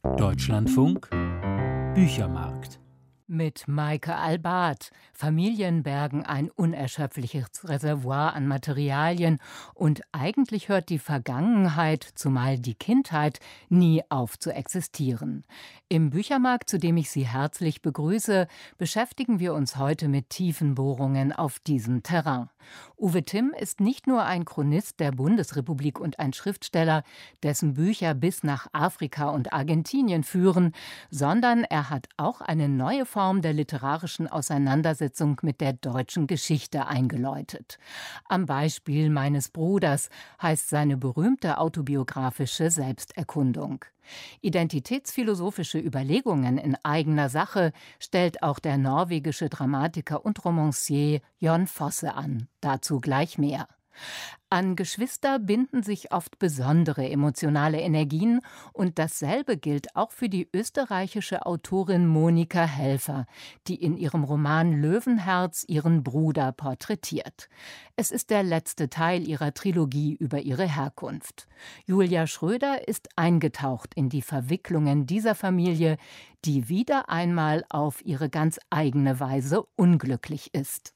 Deutschlandfunk Büchermarkt. Mit Maike Albart. Familien bergen ein unerschöpfliches Reservoir an Materialien und eigentlich hört die Vergangenheit, zumal die Kindheit, nie auf zu existieren. Im Büchermarkt, zu dem ich Sie herzlich begrüße, beschäftigen wir uns heute mit tiefen Bohrungen auf diesem Terrain. Uwe Timm ist nicht nur ein Chronist der Bundesrepublik und ein Schriftsteller, dessen Bücher bis nach Afrika und Argentinien führen, sondern er hat auch eine neue Form der literarischen Auseinandersetzung mit der deutschen Geschichte eingeläutet. Am Beispiel meines Bruders heißt seine berühmte autobiografische Selbsterkundung. Identitätsphilosophische Überlegungen in eigener Sache stellt auch der norwegische Dramatiker und Romancier Jon Fosse an. Dazu gleich mehr. An Geschwister binden sich oft besondere emotionale Energien und dasselbe gilt auch für die österreichische Autorin Monika Helfer, die in ihrem Roman Löwenherz ihren Bruder porträtiert. Es ist der letzte Teil ihrer Trilogie über ihre Herkunft. Julia Schröder ist eingetaucht in die Verwicklungen dieser Familie, die wieder einmal auf ihre ganz eigene Weise unglücklich ist.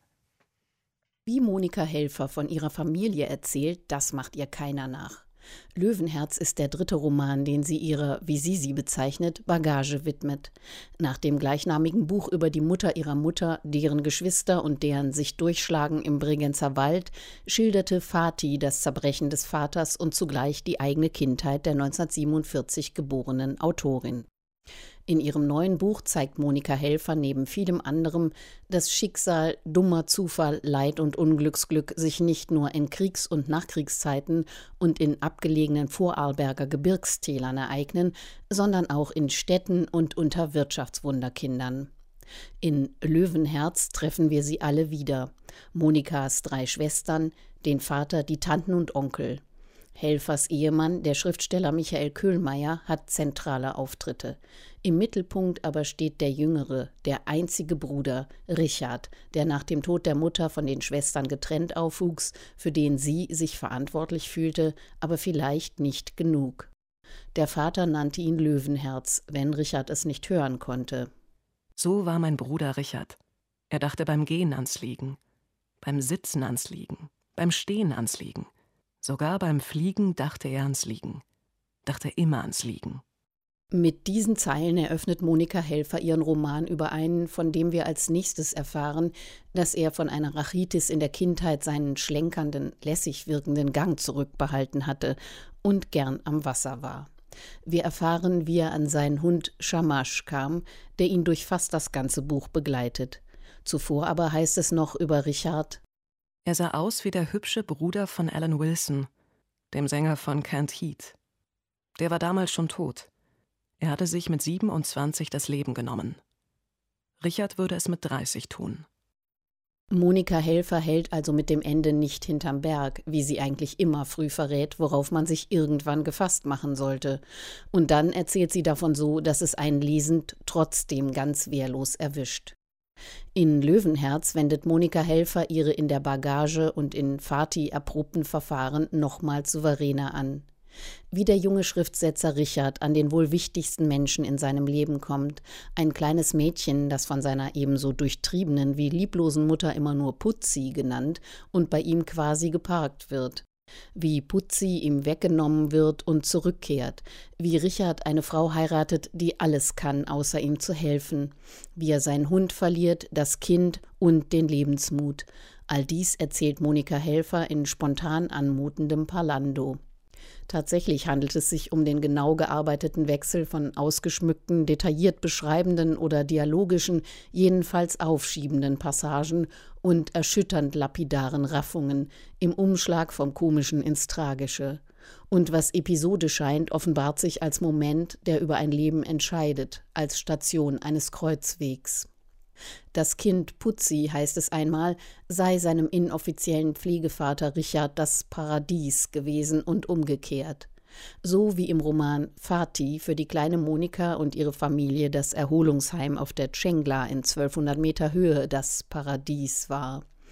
Wie Monika Helfer von ihrer Familie erzählt, das macht ihr keiner nach. Löwenherz ist der dritte Roman, den sie ihrer, wie sie bezeichnet, Bagage widmet. Nach dem gleichnamigen Buch über die Mutter ihrer Mutter, deren Geschwister und deren sich Durchschlagen im Bregenzer Wald, schilderte Fatih das Zerbrechen des Vaters und zugleich die eigene Kindheit der 1947 geborenen Autorin. In ihrem neuen Buch zeigt Monika Helfer neben vielem anderem, dass Schicksal, dummer Zufall, Leid und Unglücksglück sich nicht nur in Kriegs- und Nachkriegszeiten und in abgelegenen Vorarlberger Gebirgstälern ereignen, sondern auch in Städten und unter Wirtschaftswunderkindern. In Löwenherz treffen wir sie alle wieder. Monikas 3 Schwestern, den Vater, die Tanten und Onkel. Helfers Ehemann, der Schriftsteller Michael Köhlmeier, hat zentrale Auftritte. Im Mittelpunkt aber steht der jüngere, der einzige Bruder, Richard, der nach dem Tod der Mutter von den Schwestern getrennt aufwuchs, für den sie sich verantwortlich fühlte, aber vielleicht nicht genug. Der Vater nannte ihn Löwenherz, wenn Richard es nicht hören konnte. So war mein Bruder Richard. Er dachte beim Gehen ans Liegen, beim Sitzen ans Liegen, beim Stehen ans Liegen. Sogar beim Fliegen dachte er ans Liegen, dachte immer ans Liegen. Mit diesen Zeilen eröffnet Monika Helfer ihren Roman über einen, von dem wir als nächstes erfahren, dass er von einer Rachitis in der Kindheit seinen schlenkernden, lässig wirkenden Gang zurückbehalten hatte und gern am Wasser war. Wir erfahren, wie er an seinen Hund Shamash kam, der ihn durch fast das ganze Buch begleitet. Zuvor aber heißt es noch über Richard: Er sah aus wie der hübsche Bruder von Alan Wilson, dem Sänger von Canned Heat. Der war damals schon tot. Er hatte sich mit 27 das Leben genommen. Richard würde es mit 30 tun. Monika Helfer hält also mit dem Ende nicht hinterm Berg, wie sie eigentlich immer früh verrät, worauf man sich irgendwann gefasst machen sollte. Und dann erzählt sie davon so, dass es einen lesend trotzdem ganz wehrlos erwischt. In Löwenherz wendet Monika Helfer ihre in der Bagage und in Fatih erprobten Verfahren nochmals souveräner an. Wie der junge Schriftsetzer Richard an den wohl wichtigsten Menschen in seinem Leben kommt, ein kleines Mädchen, das von seiner ebenso durchtriebenen wie lieblosen Mutter immer nur Putzi genannt und bei ihm quasi geparkt wird. Wie Putzi ihm weggenommen wird und zurückkehrt, wie Richard eine Frau heiratet, die alles kann, außer ihm zu helfen, wie er seinen Hund verliert, das Kind und den Lebensmut. All dies erzählt Monika Helfer in spontan anmutendem Parlando. Tatsächlich handelt es sich um den genau gearbeiteten Wechsel von ausgeschmückten, detailliert beschreibenden oder dialogischen, jedenfalls aufschiebenden Passagen und erschütternd lapidaren Raffungen im Umschlag vom Komischen ins Tragische. Und was Episode scheint, offenbart sich als Moment, der über ein Leben entscheidet, als Station eines Kreuzwegs. Das Kind Putzi, heißt es einmal, sei seinem inoffiziellen Pflegevater Richard das Paradies gewesen und umgekehrt. So wie im Roman Fatih für die kleine Monika und ihre Familie das Erholungsheim auf der Tschengla in 1200 Meter Höhe das Paradies war.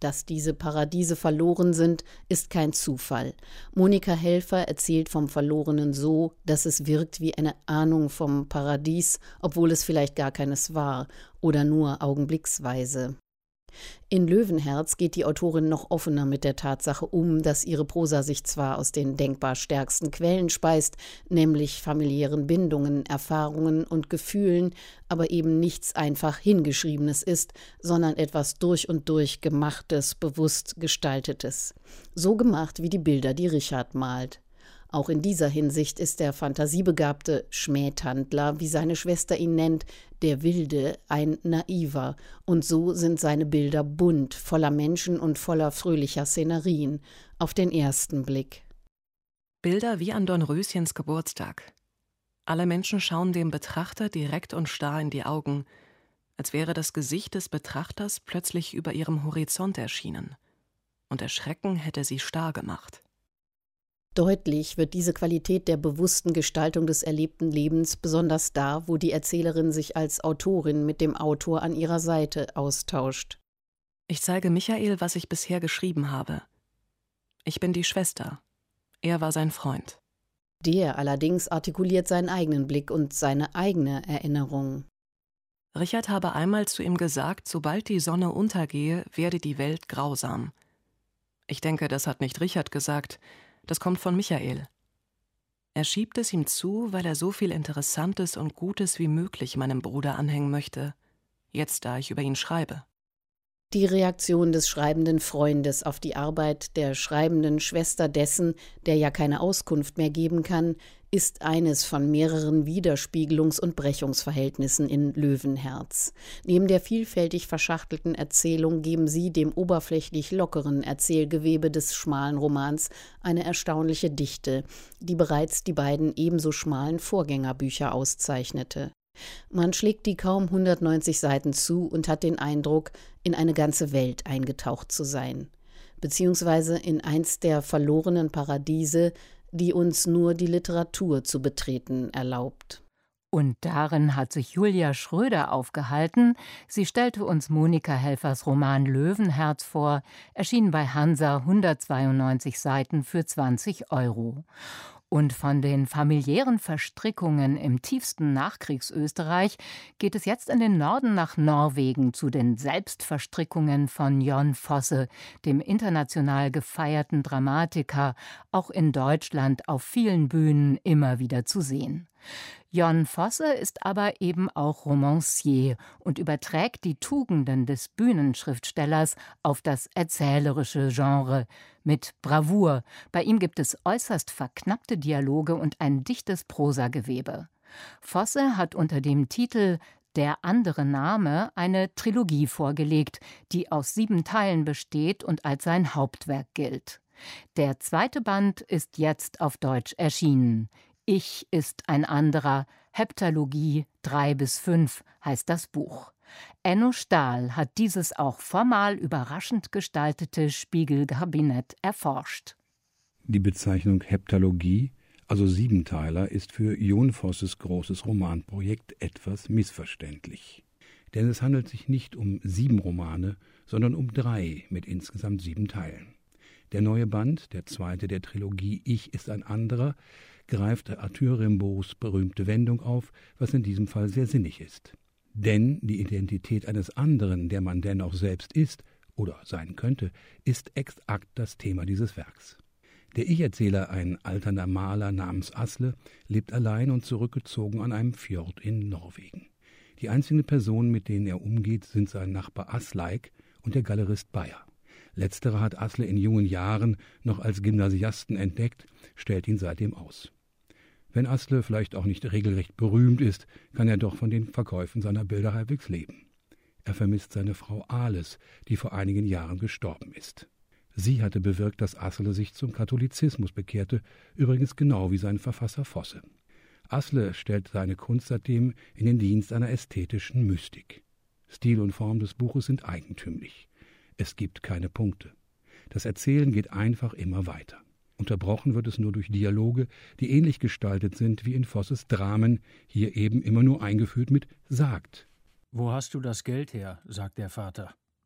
Dass diese Paradiese verloren sind, ist kein Zufall. Monika Helfer erzählt vom Verlorenen so, dass es wirkt wie eine Ahnung vom Paradies, obwohl es vielleicht gar keines war oder nur augenblicksweise. In Löwenherz geht die Autorin noch offener mit der Tatsache um, dass ihre Prosa sich zwar aus den denkbar stärksten Quellen speist, nämlich familiären Bindungen, Erfahrungen und Gefühlen, aber eben nichts einfach Hingeschriebenes ist, sondern etwas durch und durch Gemachtes, bewusst Gestaltetes. So gemacht wie die Bilder, die Richard malt. Auch in dieser Hinsicht ist der fantasiebegabte Schmähtandler, wie seine Schwester ihn nennt, der Wilde, ein Naiver. Und so sind seine Bilder bunt, voller Menschen und voller fröhlicher Szenerien, auf den ersten Blick. Bilder wie an Dornröschens Geburtstag. Alle Menschen schauen dem Betrachter direkt und starr in die Augen, als wäre das Gesicht des Betrachters plötzlich über ihrem Horizont erschienen. Und der Schrecken hätte sie starr gemacht. Deutlich wird diese Qualität der bewussten Gestaltung des erlebten Lebens besonders da, wo die Erzählerin sich als Autorin mit dem Autor an ihrer Seite austauscht. Ich zeige Michael, was ich bisher geschrieben habe. Ich bin die Schwester. Er war sein Freund. Der allerdings artikuliert seinen eigenen Blick und seine eigene Erinnerung. Richard habe einmal zu ihm gesagt, sobald die Sonne untergehe, werde die Welt grausam. Ich denke, das hat nicht Richard gesagt, das kommt von Michael. Er schiebt es ihm zu, weil er so viel Interessantes und Gutes wie möglich meinem Bruder anhängen möchte, jetzt da ich über ihn schreibe. Die Reaktion des schreibenden Freundes auf die Arbeit der schreibenden Schwester dessen, der ja keine Auskunft mehr geben kann, ist eines von mehreren Widerspiegelungs- und Brechungsverhältnissen in Löwenherz. Neben der vielfältig verschachtelten Erzählung geben sie dem oberflächlich lockeren Erzählgewebe des schmalen Romans eine erstaunliche Dichte, die bereits die beiden ebenso schmalen Vorgängerbücher auszeichnete. Man schlägt die kaum 190 Seiten zu und hat den Eindruck, in eine ganze Welt eingetaucht zu sein, beziehungsweise in eins der verlorenen Paradiese, die uns nur die Literatur zu betreten erlaubt. Und darin hat sich Julia Schröder aufgehalten. Sie stellte uns Monika Helfers Roman Löwenherz vor, erschienen bei Hansa, 192 Seiten für 20 €. Und von den familiären Verstrickungen im tiefsten Nachkriegsösterreich geht es jetzt in den Norden nach Norwegen zu den Selbstverstrickungen von Jon Fosse, dem international gefeierten Dramatiker, auch in Deutschland auf vielen Bühnen immer wieder zu sehen. Jon Fosse ist aber eben auch Romancier und überträgt die Tugenden des Bühnenschriftstellers auf das erzählerische Genre mit Bravour. Bei ihm gibt es äußerst verknappte Dialoge und ein dichtes Prosagewebe. Fosse hat unter dem Titel Der andere Name eine Trilogie vorgelegt, die aus 7 Teilen besteht und als sein Hauptwerk gilt. Der zweite Band ist jetzt auf Deutsch erschienen. Ich ist ein anderer, Heptalogie 3-5 heißt das Buch. Enno Stahl hat dieses auch formal überraschend gestaltete Spiegelkabinett erforscht. Die Bezeichnung Heptalogie, also Siebenteiler, ist für Jon Fosses großes Romanprojekt etwas missverständlich. Denn es handelt sich nicht um 7 Romane, sondern um 3 mit insgesamt 7 Teilen. Der neue Band, der zweite der Trilogie Ich ist ein anderer, greift Arthur Rimbaud's berühmte Wendung auf, was in diesem Fall sehr sinnig ist. Denn die Identität eines anderen, der man dennoch selbst ist oder sein könnte, ist exakt das Thema dieses Werks. Der Ich-Erzähler, ein alternder Maler namens Asle, lebt allein und zurückgezogen an einem Fjord in Norwegen. Die einzigen Personen, mit denen er umgeht, sind sein Nachbar Asleik und der Galerist Beyer. Letzterer hat Asle in jungen Jahren noch als Gymnasiasten entdeckt, stellt ihn seitdem aus. Wenn Asle vielleicht auch nicht regelrecht berühmt ist, kann er doch von den Verkäufen seiner Bilder halbwegs leben. Er vermisst seine Frau Ales, die vor einigen Jahren gestorben ist. Sie hatte bewirkt, dass Asle sich zum Katholizismus bekehrte, übrigens genau wie sein Verfasser Fosse. Asle stellt seine Kunst seitdem in den Dienst einer ästhetischen Mystik. Stil und Form des Buches sind eigentümlich. Es gibt keine Punkte. Das Erzählen geht einfach immer weiter. Unterbrochen wird es nur durch Dialoge, die ähnlich gestaltet sind wie in Fosses Dramen, hier eben immer nur eingeführt mit »sagt«. »Wo hast du das Geld her?« sagt der Vater.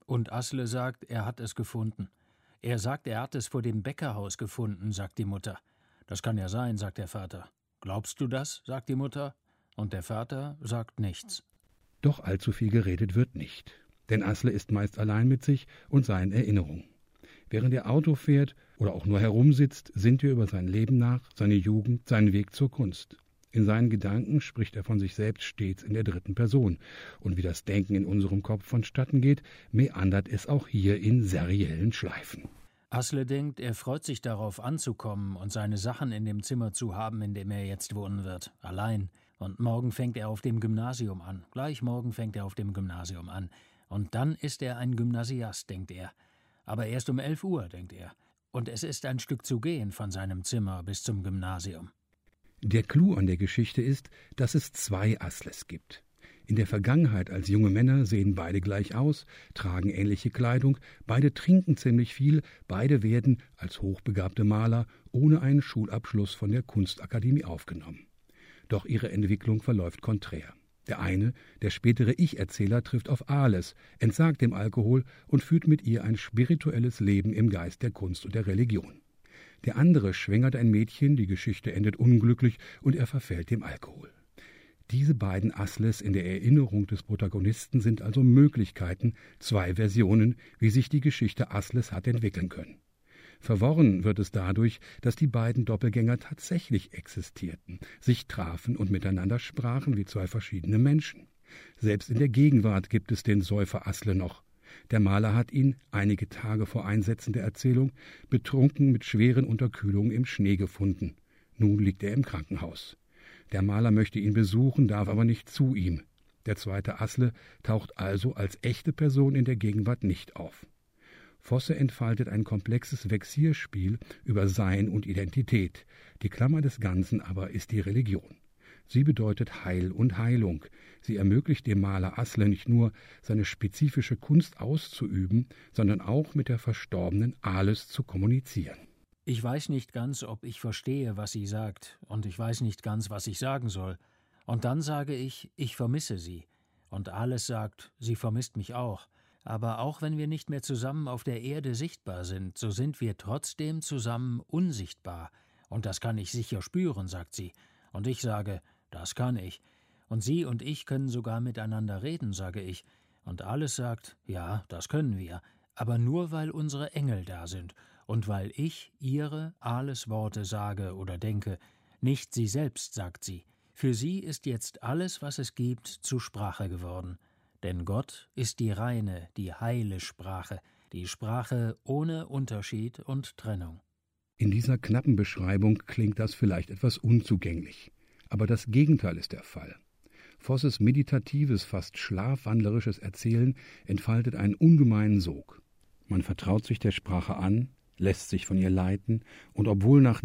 Und Asle sagt, er hat es gefunden. Er sagt, er hat es vor dem Bäckerhaus gefunden, sagt die Mutter. Das kann ja sein, sagt der Vater. Glaubst du das, sagt die Mutter. Und der Vater sagt nichts. Doch allzu viel geredet wird nicht. Denn Asle ist meist allein mit sich und seinen Erinnerungen. Während er Auto fährt oder auch nur herumsitzt, sinnt er über sein Leben nach, seine Jugend, seinen Weg zur Kunst. In seinen Gedanken spricht er von sich selbst stets in der dritten Person. Und wie das Denken in unserem Kopf vonstatten geht, meandert es auch hier in seriellen Schleifen. Asle denkt, er freut sich darauf anzukommen und seine Sachen in dem Zimmer zu haben, in dem er jetzt wohnen wird, allein. Und morgen fängt er auf dem Gymnasium an. Gleich morgen fängt er auf dem Gymnasium an. Und dann ist er ein Gymnasiast, denkt er. Aber erst um 11 Uhr, denkt er. Und es ist ein Stück zu gehen von seinem Zimmer bis zum Gymnasium. Der Clou an der Geschichte ist, dass es 2 Asles gibt. In der Vergangenheit als junge Männer sehen beide gleich aus, tragen ähnliche Kleidung, beide trinken ziemlich viel, beide werden als hochbegabte Maler ohne einen Schulabschluss von der Kunstakademie aufgenommen. Doch ihre Entwicklung verläuft konträr. Der eine, der spätere Ich-Erzähler, trifft auf Ales, entsagt dem Alkohol und führt mit ihr ein spirituelles Leben im Geist der Kunst und der Religion. Der andere schwängert ein Mädchen, die Geschichte endet unglücklich und er verfällt dem Alkohol. Diese beiden Asles in der Erinnerung des Protagonisten sind also Möglichkeiten, 2 Versionen, wie sich die Geschichte Asles hat entwickeln können. Verworren wird es dadurch, dass die beiden Doppelgänger tatsächlich existierten, sich trafen und miteinander sprachen wie 2 verschiedene Menschen. Selbst in der Gegenwart gibt es den Säufer Asle noch. Der Maler hat ihn, einige Tage vor Einsetzen der Erzählung, betrunken mit schweren Unterkühlungen im Schnee gefunden. Nun liegt er im Krankenhaus. Der Maler möchte ihn besuchen, darf aber nicht zu ihm. Der zweite Asle taucht also als echte Person in der Gegenwart nicht auf. Fosse entfaltet ein komplexes Vexierspiel über Sein und Identität. Die Klammer des Ganzen aber ist die Religion. Sie bedeutet Heil und Heilung. Sie ermöglicht dem Maler Asle nicht nur, seine spezifische Kunst auszuüben, sondern auch mit der verstorbenen Ales zu kommunizieren. Ich weiß nicht ganz, ob ich verstehe, was sie sagt, und ich weiß nicht ganz, was ich sagen soll. Und dann sage ich vermisse sie. Und Ales sagt, sie vermisst mich auch. Aber auch wenn wir nicht mehr zusammen auf der Erde sichtbar sind, so sind wir trotzdem zusammen unsichtbar. Und das kann ich sicher spüren, sagt sie. Und ich sage, das kann ich. Und sie und ich können sogar miteinander reden, sage ich. Und Ales sagt, ja, das können wir. Aber nur, weil unsere Engel da sind. Und weil ich ihre, Ales Worte sage oder denke. Nicht sie selbst, sagt sie. Für sie ist jetzt alles, was es gibt, zu Sprache geworden. Denn Gott ist die reine, die heile Sprache, die Sprache ohne Unterschied und Trennung. In dieser knappen Beschreibung klingt das vielleicht etwas unzugänglich. Aber das Gegenteil ist der Fall. Vosses meditatives, fast schlafwandlerisches Erzählen entfaltet einen ungemeinen Sog. Man vertraut sich der Sprache an, lässt sich von ihr leiten, und obwohl nach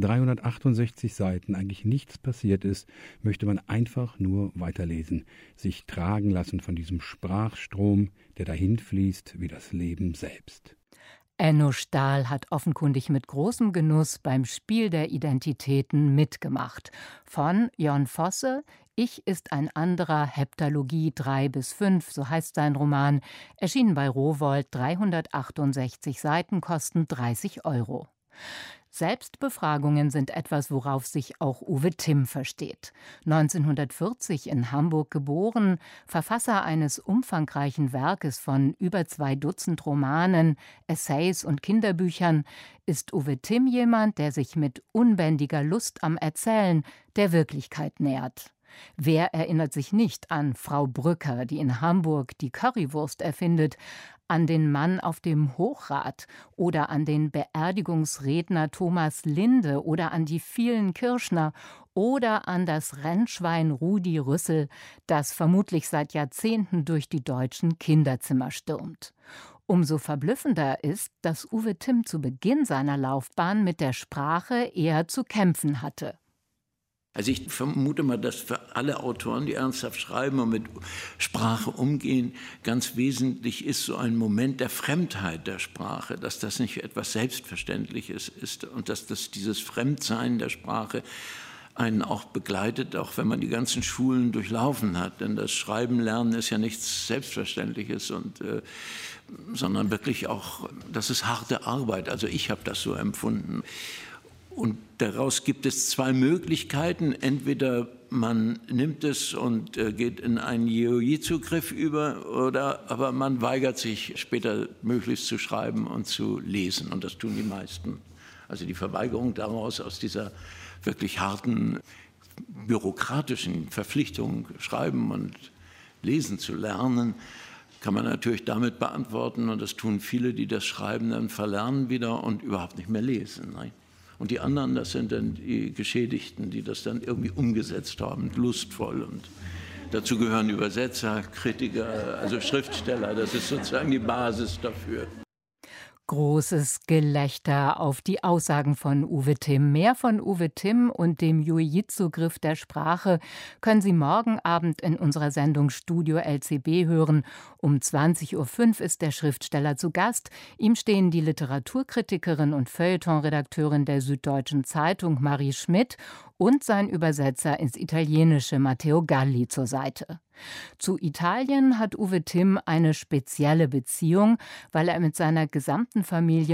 368 Seiten eigentlich nichts passiert ist, möchte man einfach nur weiterlesen, sich tragen lassen von diesem Sprachstrom, der dahinfließt wie das Leben selbst. Enno Stahl hat offenkundig mit großem Genuss beim Spiel der Identitäten mitgemacht. Von Jon Fosse, Ich ist ein anderer, Heptalogie 3-5, so heißt sein Roman, erschienen bei Rowohlt, 368 Seiten, kosten 30 €. Selbstbefragungen sind etwas, worauf sich auch Uwe Timm versteht. 1940 in Hamburg geboren, Verfasser eines umfangreichen Werkes von über 2 Dutzend Romanen, Essays und Kinderbüchern, ist Uwe Timm jemand, der sich mit unbändiger Lust am Erzählen der Wirklichkeit nähert. Wer erinnert sich nicht an Frau Brücker, die in Hamburg die Currywurst erfindet, an den Mann auf dem Hochrad oder an den Beerdigungsredner Thomas Linde oder an die vielen Kirschner oder an das Rennschwein Rudi Rüssel, das vermutlich seit Jahrzehnten durch die deutschen Kinderzimmer stürmt. Umso verblüffender ist, dass Uwe Timm zu Beginn seiner Laufbahn mit der Sprache eher zu kämpfen hatte. Also ich vermute mal, dass für alle Autoren, die ernsthaft schreiben und mit Sprache umgehen, ganz wesentlich ist so ein Moment der Fremdheit der Sprache, dass das nicht etwas Selbstverständliches ist und dass das dieses Fremdsein der Sprache einen auch begleitet, auch wenn man die ganzen Schulen durchlaufen hat. Denn das Schreiben lernen ist ja nichts Selbstverständliches, sondern wirklich auch, das ist harte Arbeit. Also ich habe das so empfunden. Und daraus gibt es zwei Möglichkeiten. Entweder man nimmt es und geht in einen Jiu-Jitsu-Griff über, aber man weigert sich später möglichst zu schreiben und zu lesen. Und das tun die meisten. Also die Verweigerung daraus, aus dieser wirklich harten, bürokratischen Verpflichtung, schreiben und lesen zu lernen, kann man natürlich damit beantworten. Und das tun viele, die das Schreiben dann verlernen wieder und überhaupt nicht mehr lesen. Ne? Und die anderen, das sind dann die Geschädigten, die das dann irgendwie umgesetzt haben, lustvoll. Und dazu gehören Übersetzer, Kritiker, also Schriftsteller. Das ist sozusagen die Basis dafür. Großes Gelächter auf die Aussagen von Uwe Timm. Mehr von Uwe Timm und dem Jiu-Jitsu-Griff der Sprache können Sie morgen Abend in unserer Sendung Studio LCB hören. Um 20:05 Uhr ist der Schriftsteller zu Gast. Ihm stehen die Literaturkritikerin und Feuilleton-Redakteurin der Süddeutschen Zeitung Marie Schmidt und sein Übersetzer ins Italienische Matteo Galli zur Seite. Zu Italien hat Uwe Timm eine spezielle Beziehung, weil er mit seiner gesamten Familie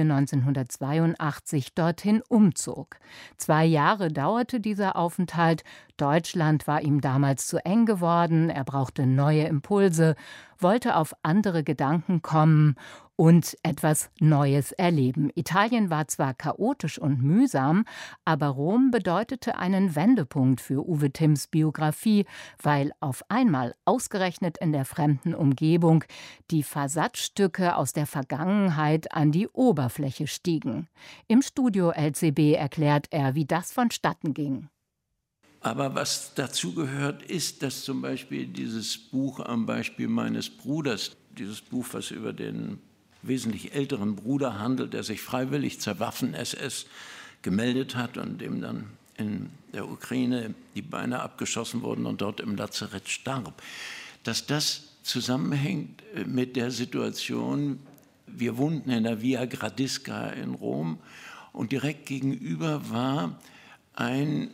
1982 dorthin umzog. 2 Jahre dauerte dieser Aufenthalt. Deutschland war ihm damals zu eng geworden, er brauchte neue Impulse, wollte auf andere Gedanken kommen und etwas Neues erleben. Italien war zwar chaotisch und mühsam, aber Rom bedeutete einen Wendepunkt für Uwe Timms Biografie, weil auf einmal ausgerechnet in der fremden Umgebung die Versatzstücke aus der Vergangenheit an die Oberfläche stiegen. Im Studio LCB erklärt er, wie das vonstatten ging. Aber was dazu gehört, ist, dass zum Beispiel dieses Buch am Beispiel meines Bruders, dieses Buch, was über den wesentlich älteren Bruder handelt, der sich freiwillig zur Waffen-SS gemeldet hat und dem dann in der Ukraine die Beine abgeschossen wurden und dort im Lazarett starb, dass das zusammenhängt mit der Situation, wir wohnten in der Via Gradisca in Rom und direkt gegenüber war ein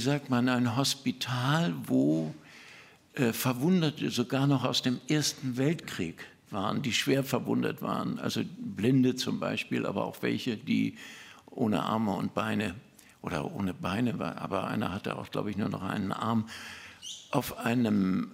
Hospital, wo Verwundete sogar noch aus dem Ersten Weltkrieg waren, die schwer verwundet waren, also Blinde zum Beispiel, aber auch welche, die ohne Arme und Beine oder ohne Beine waren, aber einer hatte auch, glaube ich, nur noch einen Arm, auf einem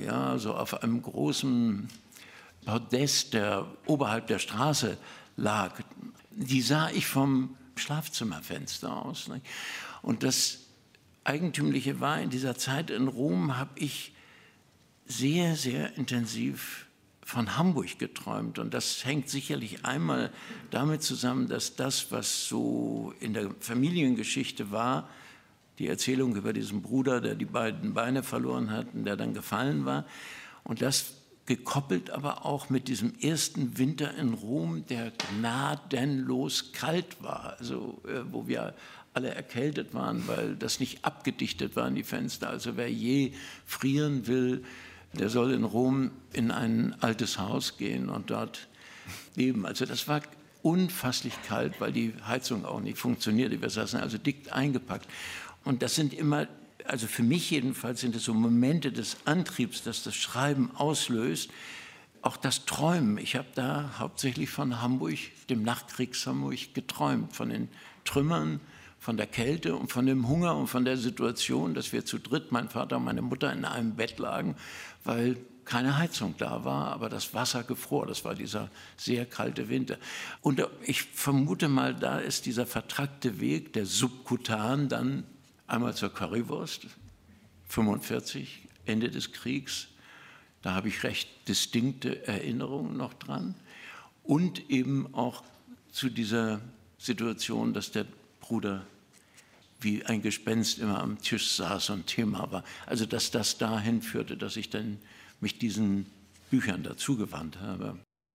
großen Podest, der oberhalb der Straße lag. Die sah ich vom Schlafzimmerfenster aus. Ne? Und das Eigentümliche war, in dieser Zeit in Rom habe ich sehr, sehr intensiv von Hamburg geträumt. Und das hängt sicherlich einmal damit zusammen, dass das, was so in der Familiengeschichte war, die Erzählung über diesen Bruder, der die beiden Beine verloren hat und der dann gefallen war, und das gekoppelt aber auch mit diesem ersten Winter in Rom, der gnadenlos kalt war, also wo wir alle erkältet waren, weil das nicht abgedichtet waren, die Fenster. Also wer je frieren will, der soll in Rom in ein altes Haus gehen und dort leben. Also das war unfasslich kalt, weil die Heizung auch nicht funktionierte. Wir saßen also dick eingepackt. Und das sind immer, also für mich jedenfalls, sind es so Momente des Antriebs, dass das Schreiben auslöst. Auch das Träumen. Ich habe da hauptsächlich von Hamburg, dem Nachkriegs-Hamburg, geträumt, von den Trümmern, von der Kälte und von dem Hunger und von der Situation, dass wir zu dritt, mein Vater und meine Mutter, in einem Bett lagen, weil keine Heizung da war, aber das Wasser gefror. Das war dieser sehr kalte Winter. Und ich vermute mal, da ist dieser vertrackte Weg, der subkutan, dann einmal zur Currywurst, 1945, Ende des Kriegs. Da habe ich recht distinkte Erinnerungen noch dran. Und eben auch zu dieser Situation, dass der Bruder wie ein Gespenst immer am Tisch saß und Thema war. Also dass das dahin führte, dass ich dann mich diesen Büchern dazugewandt habe.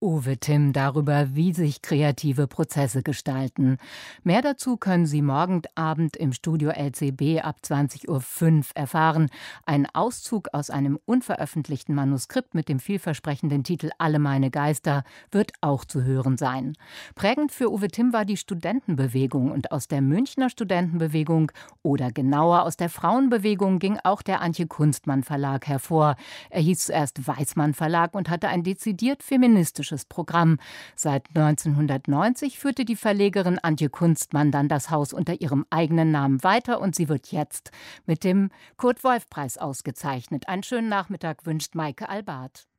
Uwe Timm darüber, wie sich kreative Prozesse gestalten. Mehr dazu können Sie morgen Abend im Studio LCB ab 20:05 Uhr erfahren. Ein Auszug aus einem unveröffentlichten Manuskript mit dem vielversprechenden Titel »Alle meine Geister« wird auch zu hören sein. Prägend für Uwe Timm war die Studentenbewegung, und aus der Münchner Studentenbewegung oder genauer aus der Frauenbewegung ging auch der Antje Kunstmann Verlag hervor. Er hieß zuerst Weismann Verlag und hatte ein dezidiert feministisches Programm. Seit 1990 führte die Verlegerin Antje Kunstmann dann das Haus unter ihrem eigenen Namen weiter, und sie wird jetzt mit dem Kurt-Wolf-Preis ausgezeichnet. Einen schönen Nachmittag wünscht Maike Albart.